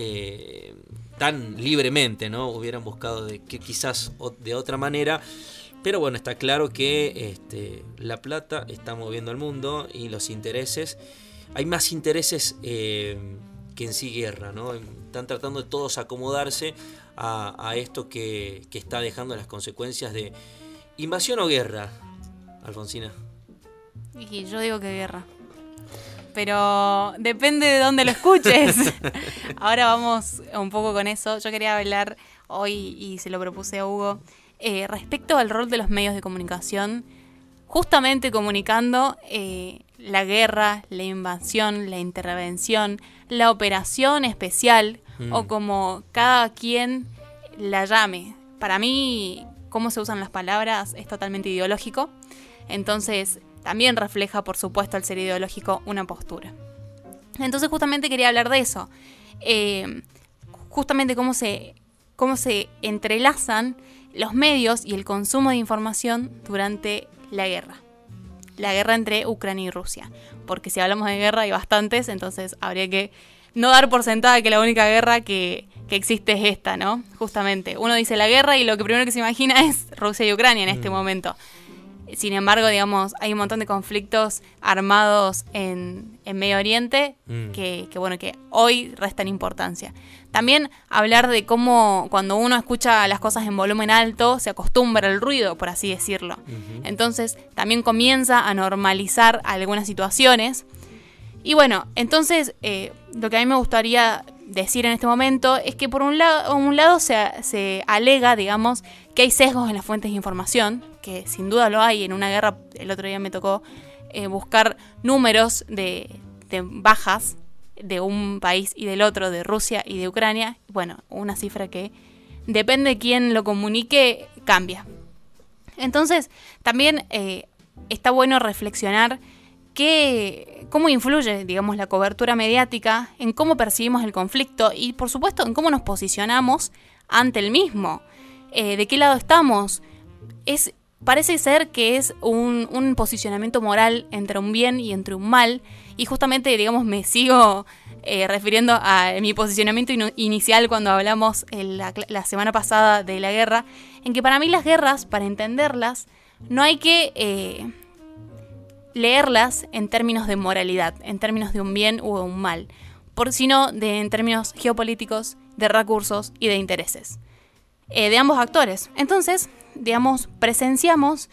tan libremente, ¿no? Hubieran buscado que quizás de otra manera, pero bueno, está claro que la plata está moviendo al mundo, y los intereses, hay más intereses que en sí guerra, ¿no? Están tratando de todos acomodarse a esto que está dejando las consecuencias de invasión o guerra. Alfonsina. Y yo digo que guerra, pero depende de dónde lo escuches. Ahora vamos un poco con eso. Yo quería hablar hoy, y se lo propuse a Hugo, respecto al rol de los medios de comunicación, justamente comunicando la guerra, la invasión, la intervención, la operación especial, o como cada quien la llame. Para mí, cómo se usan las palabras es totalmente ideológico. Entonces, también refleja, por supuesto, al ser ideológico, una postura. Entonces, justamente quería hablar de eso. Justamente cómo se entrelazan los medios y el consumo de información durante la guerra. La guerra entre Ucrania y Rusia. Porque si hablamos de guerra hay bastantes, entonces habría que no dar por sentada que la única guerra que existe es esta, ¿no? Justamente, uno dice la guerra y lo que primero que se imagina es Rusia y Ucrania en este momento. Sin embargo, digamos, hay un montón de conflictos armados en Medio Oriente que hoy restan importancia. También hablar de cómo cuando uno escucha las cosas en volumen alto se acostumbra al ruido, por así decirlo. Entonces también comienza a normalizar algunas situaciones. Y bueno, entonces lo que a mí me gustaría decir en este momento es que por un lado se alega, digamos, que hay sesgos en las fuentes de información, que sin duda lo hay. En una guerra, el otro día me tocó buscar números de bajas de un país y del otro, de Rusia y de Ucrania. Bueno, una cifra que depende de quién lo comunique, cambia. Entonces, también está bueno reflexionar cómo influye, digamos, la cobertura mediática en cómo percibimos el conflicto y, por supuesto, en cómo nos posicionamos ante el mismo. ¿De qué lado estamos? Parece ser que es un posicionamiento moral entre un bien y entre un mal, y justamente, digamos, me sigo refiriendo a mi posicionamiento inicial cuando hablamos la semana pasada de la guerra, en que para mí las guerras, para entenderlas, no hay que leerlas en términos de moralidad, en términos de un bien o un mal, sino en términos geopolíticos, de recursos y de intereses de ambos actores. Entonces, digamos, presenciamos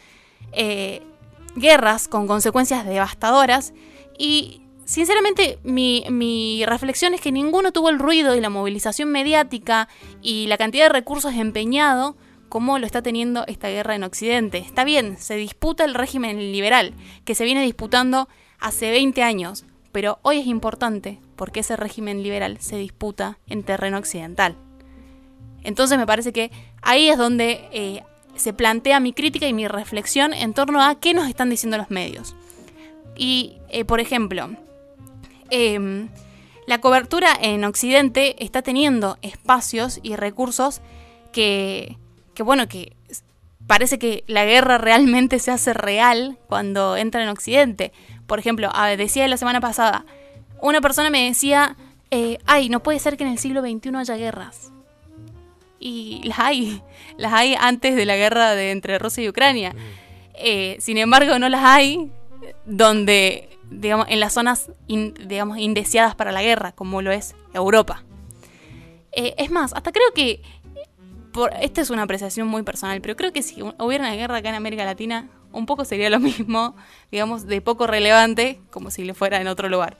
guerras con consecuencias devastadoras y, sinceramente, mi reflexión es que ninguno tuvo el ruido y la movilización mediática y la cantidad de recursos empeñado como lo está teniendo esta guerra en Occidente. Está bien, se disputa el régimen liberal, que se viene disputando hace 20 años, pero hoy es importante porque ese régimen liberal se disputa en terreno occidental. Entonces me parece que ahí es donde se plantea mi crítica y mi reflexión en torno a qué nos están diciendo los medios. Y, por ejemplo, la cobertura en Occidente está teniendo espacios y recursos que parece que la guerra realmente se hace real cuando entra en Occidente. Por ejemplo, decía la semana pasada, una persona me decía, no puede ser que en el siglo XXI haya guerras. Y las hay antes de la guerra entre Rusia y Ucrania. Sin embargo, no las hay donde, digamos, en las zonas indeseadas para la guerra, como lo es Europa. Es más, hasta creo que esta es una apreciación muy personal, pero creo que si hubiera una guerra acá en América Latina, un poco sería lo mismo, digamos, de poco relevante, como si le fuera en otro lugar.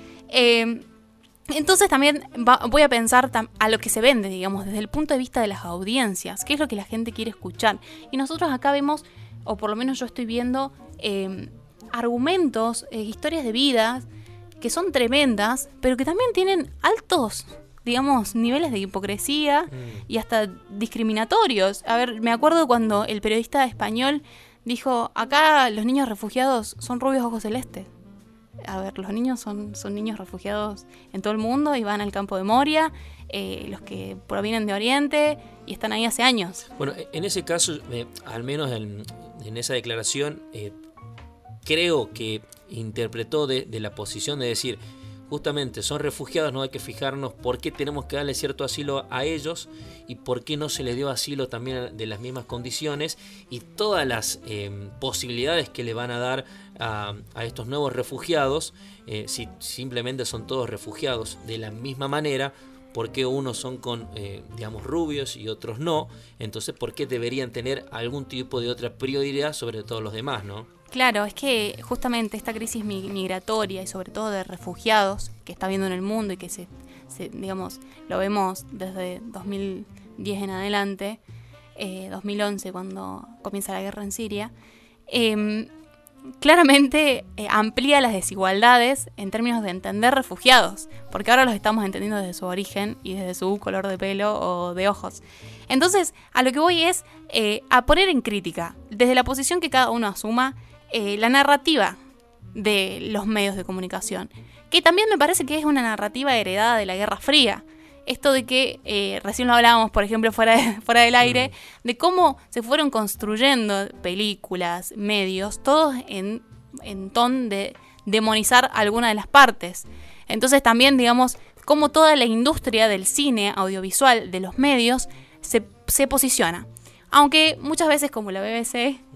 Entonces también voy a pensar a lo que se vende, digamos, desde el punto de vista de las audiencias, qué es lo que la gente quiere escuchar. Y nosotros acá vemos, o por lo menos yo estoy viendo, argumentos, historias de vida que son tremendas, pero que también tienen altos, digamos, niveles de hipocresía y hasta discriminatorios. A ver, me acuerdo cuando el periodista español dijo, acá los niños refugiados son rubios ojos celestes. A ver, los niños son niños refugiados en todo el mundo y van al campo de Moria, los que provienen de Oriente y están ahí hace años. Bueno, en ese caso, al menos en esa declaración, creo que interpretó de la posición de decir, justamente son refugiados, no hay que fijarnos por qué tenemos que darle cierto asilo a ellos y por qué no se les dio asilo también de las mismas condiciones y todas las posibilidades que le van a dar a estos nuevos refugiados, si simplemente son todos refugiados de la misma manera, por qué unos son digamos, rubios y otros no, entonces por qué deberían tener algún tipo de otra prioridad sobre todos los demás, ¿no? Claro, es que justamente esta crisis migratoria y sobre todo de refugiados que está habiendo en el mundo y que digamos, lo vemos desde 2010 en adelante, 2011 cuando comienza la guerra en Siria, claramente amplía las desigualdades en términos de entender refugiados, porque ahora los estamos entendiendo desde su origen y desde su color de pelo o de ojos. Entonces, a lo que voy es a poner en crítica, desde la posición que cada uno asuma, la narrativa de los medios de comunicación, que también me parece que es una narrativa heredada de la Guerra Fría. Esto de que, recién lo hablábamos, por ejemplo, fuera del aire, de cómo se fueron construyendo películas, medios, todos en ton de demonizar alguna de las partes. Entonces también, digamos, cómo toda la industria del cine audiovisual, de los medios, se posiciona. Aunque muchas veces, como la BBC,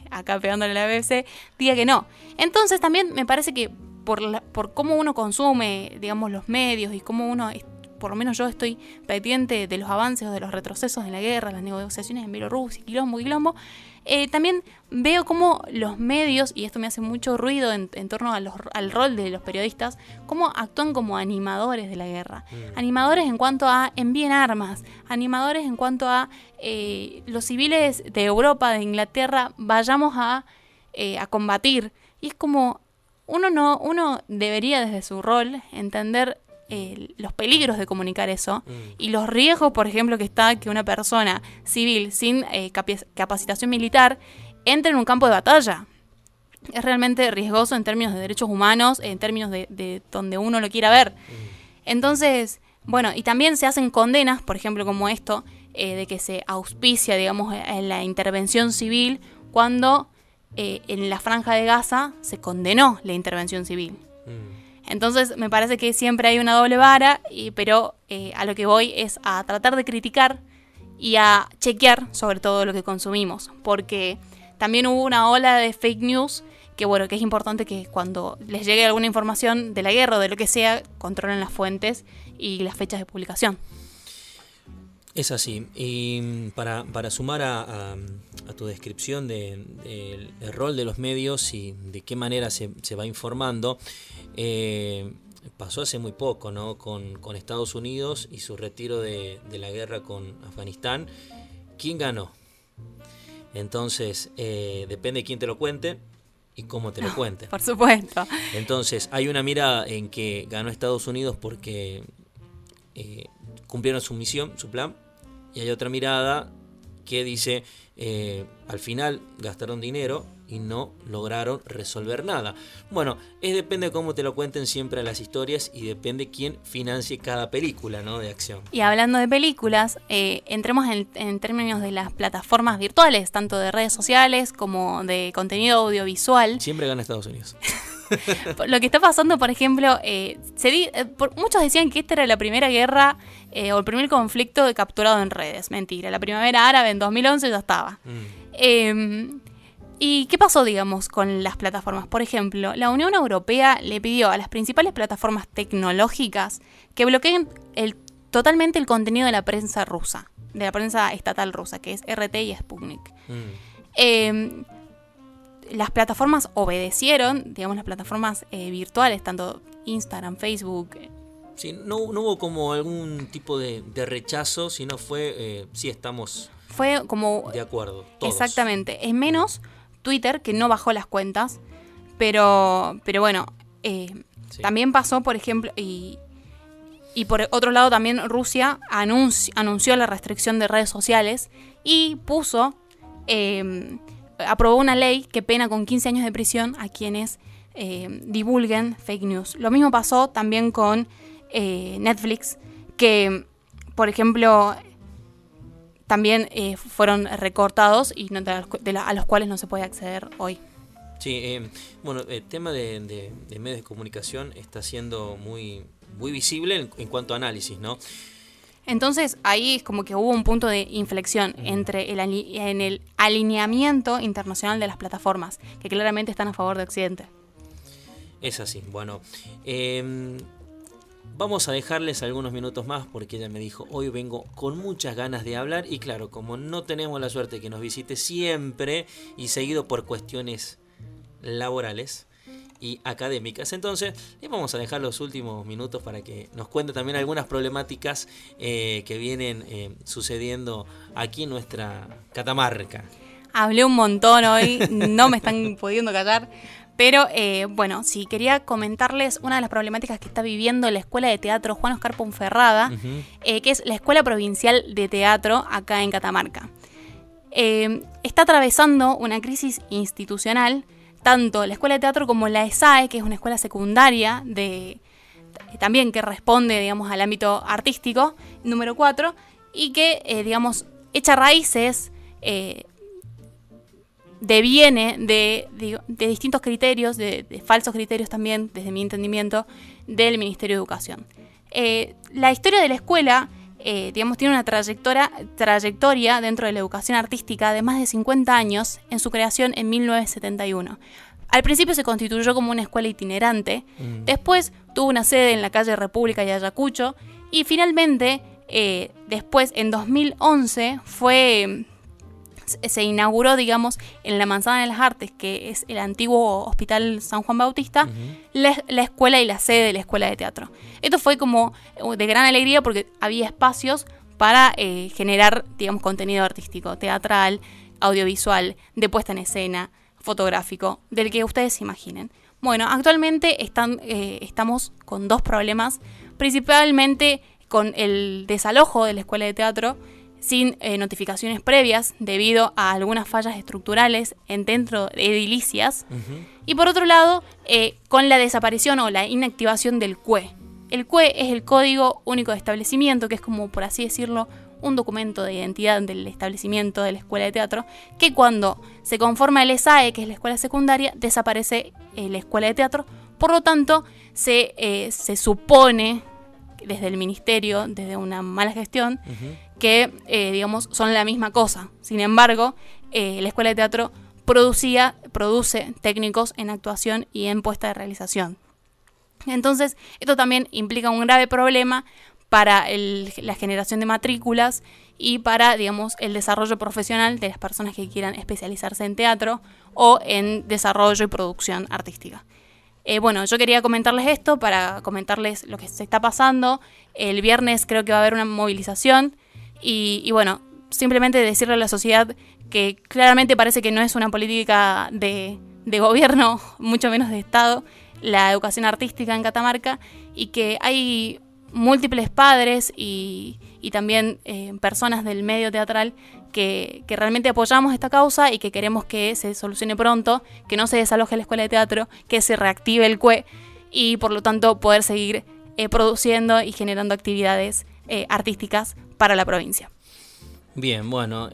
acá pegándole a la BBC, diga que no. Entonces también me parece que por cómo uno consume, digamos, los medios y cómo uno, por lo menos yo estoy pendiente de los avances o de los retrocesos en la guerra, las negociaciones en Bielorrusia, quilombo, también veo cómo los medios, y esto me hace mucho ruido en torno al rol de los periodistas, cómo actúan como animadores de la guerra. Animadores en cuanto a envíen armas, animadores en cuanto a los civiles de Europa, de Inglaterra, vayamos a combatir. Y es como, uno debería desde su rol entender los peligros de comunicar eso y los riesgos, por ejemplo, que está que una persona civil sin capacitación militar entre en un campo de batalla. Es realmente riesgoso en términos de derechos humanos, en términos de donde uno lo quiera ver. Entonces, bueno, y también se hacen condenas, por ejemplo, como esto, de que se auspicia, digamos, en la intervención civil cuando en la Franja de Gaza se condenó la intervención civil. Entonces me parece que siempre hay una doble vara, pero a lo que voy es a tratar de criticar y a chequear sobre todo lo que consumimos, porque también hubo una ola de fake news que bueno, que es importante que cuando les llegue alguna información de la guerra o de lo que sea, controlen las fuentes y las fechas de publicación. Es así. Y para sumar a tu descripción del rol de los medios y de qué manera se va informando, pasó hace muy poco, ¿no? Con Estados Unidos y su retiro de la guerra con Afganistán. ¿Quién ganó? Entonces, depende de quién te lo cuente y cómo te lo cuente. Por supuesto. Entonces, hay una mirada en que ganó Estados Unidos porque cumplieron su misión, su plan, y hay otra mirada que dice, al final gastaron dinero y no lograron resolver nada. Bueno, depende de cómo te lo cuenten siempre las historias y depende quién financie cada película, ¿no? De acción. Y hablando de películas, entremos en términos de las plataformas virtuales, tanto de redes sociales como de contenido audiovisual. Siempre gana Estados Unidos. Lo que está pasando, por ejemplo, muchos decían que esta era la primera guerra o el primer conflicto capturado en redes. Mentira, la primavera árabe en 2011 ya estaba. ¿Y qué pasó, digamos, con las plataformas? Por ejemplo, la Unión Europea le pidió a las principales plataformas tecnológicas que bloqueen totalmente el contenido de la prensa rusa, de la prensa estatal rusa, que es RT y Sputnik. Las plataformas obedecieron, digamos, las plataformas virtuales, tanto Instagram, Facebook. Sí, no hubo como algún tipo de rechazo, sino fue, sí estamos fue como de acuerdo, todos. Exactamente, es menos Twitter, que no bajó las cuentas, pero bueno, sí. También pasó, por ejemplo, y por otro lado también Rusia anunció la restricción de redes sociales y aprobó una ley que pena con 15 años de prisión a quienes divulguen fake news. Lo mismo pasó también con Netflix, que, por ejemplo, también fueron recortados y a los cuales no se puede acceder hoy. Sí, bueno, el tema de medios de comunicación está siendo muy, muy visible en cuanto a análisis, ¿no? Entonces ahí es como que hubo un punto de inflexión entre en el alineamiento internacional de las plataformas, que claramente están a favor de Occidente. Es así. Bueno, vamos a dejarles algunos minutos más porque ella me dijo, hoy vengo con muchas ganas de hablar y claro, como no tenemos la suerte que nos visite siempre y seguido por cuestiones laborales y académicas, entonces le vamos a dejar los últimos minutos para que nos cuente también algunas problemáticas que vienen sucediendo aquí en nuestra Catamarca. Hablé un montón hoy, no me están pudiendo callar, pero bueno, sí, quería comentarles una de las problemáticas que está viviendo la Escuela de Teatro Juan Oscar Ponferrada, que es la Escuela Provincial de Teatro acá en Catamarca. Está atravesando una crisis institucional, tanto la Escuela de Teatro como la ESAE, que es una escuela secundaria también que responde, digamos, al ámbito artístico, número 4, y que, digamos, echa raíces, deviene de distintos criterios, de falsos criterios también, desde mi entendimiento, del Ministerio de Educación. La historia de la escuela digamos, tiene una trayectoria dentro de la educación artística de más de 50 años en su creación en 1971. Al principio se constituyó como una escuela itinerante, después tuvo una sede en la calle República y Ayacucho, y finalmente, después, en 2011, se inauguró, digamos, en la Manzana de las Artes, que es el antiguo Hospital San Juan Bautista, la escuela y la sede de la Escuela de Teatro. Esto fue como de gran alegría porque había espacios para generar, digamos, contenido artístico, teatral, audiovisual, de puesta en escena, fotográfico, del que ustedes se imaginen. Bueno, actualmente estamos con dos problemas, principalmente con el desalojo de la Escuela de Teatro, sin notificaciones previas debido a algunas fallas estructurales dentro de edilicias. Y por otro lado, con la desaparición o la inactivación del CUE. El CUE es el Código Único de Establecimiento, que es como, por así decirlo, un documento de identidad del establecimiento de la Escuela de Teatro, que cuando se conforma el ESAE, que es la escuela secundaria, desaparece la Escuela de Teatro. Por lo tanto, se supone desde el ministerio, desde una mala gestión, que, digamos, son la misma cosa. Sin embargo, la Escuela de Teatro produce técnicos en actuación y en puesta de realización. Entonces, esto también implica un grave problema para la generación de matrículas y para, digamos, el desarrollo profesional de las personas que quieran especializarse en teatro o en desarrollo y producción artística. Bueno, yo quería comentarles esto para comentarles lo que se está pasando. El viernes creo que va a haber una movilización y bueno, simplemente decirle a la sociedad que claramente parece que no es una política de gobierno, mucho menos de Estado, la educación artística en Catamarca, y que hay múltiples padres y también personas del medio teatral que realmente apoyamos esta causa y que queremos que se solucione pronto, que no se desaloje la Escuela de Teatro, que se reactive el CUE y por lo tanto poder seguir produciendo y generando actividades artísticas para la provincia. Bien, bueno,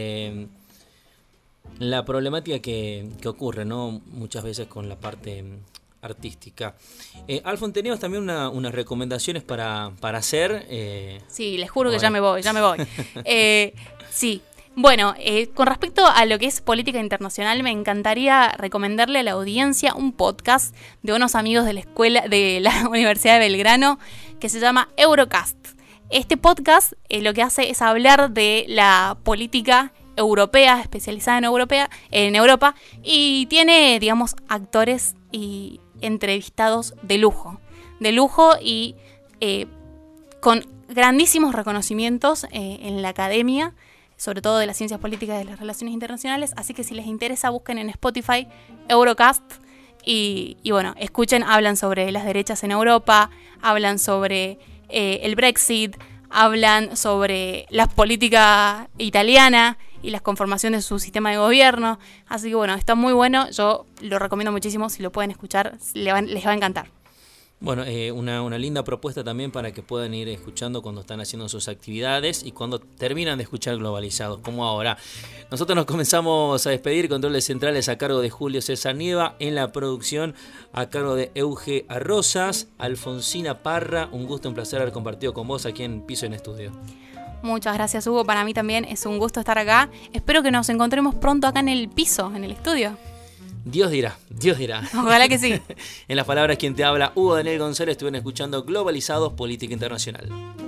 la problemática que ocurre, ¿no?, muchas veces con la parte artística. Alfon, teníamos también unas recomendaciones para hacer. Sí, les juro que ya me voy. Sí. Bueno, con respecto a lo que es política internacional, me encantaría recomendarle a la audiencia un podcast de unos amigos de la Universidad de Belgrano que se llama Eurocast. Este podcast lo que hace es hablar de la política europea, especializada en Europa, y tiene, digamos, actores y entrevistados de lujo y con grandísimos reconocimientos en la academia, sobre todo de las ciencias políticas y de las relaciones internacionales. Así que si les interesa, busquen en Spotify Eurocast y bueno, escuchen. Hablan sobre las derechas en Europa, hablan sobre el Brexit, hablan sobre la política italiana y la conformación de su sistema de gobierno. Así que bueno, está muy bueno, yo lo recomiendo muchísimo. Si lo pueden escuchar, les va a encantar. Bueno, una linda propuesta también para que puedan ir escuchando cuando están haciendo sus actividades y cuando terminan de escuchar Globalizados, como ahora. Nosotros nos comenzamos a despedir. Controles centrales a cargo de Julio César Nieva, en la producción a cargo de Euge Arrozas, Alfonsina Parra. Un gusto, un placer haber compartido con vos aquí en Piso en Estudio. Muchas gracias, Hugo. Para mí también es un gusto estar acá. Espero que nos encontremos pronto acá en el piso, en el estudio. Dios dirá. Ojalá que sí. En las palabras quien te habla, Hugo Daniel González, estuvieron escuchando Globalizados, Política Internacional.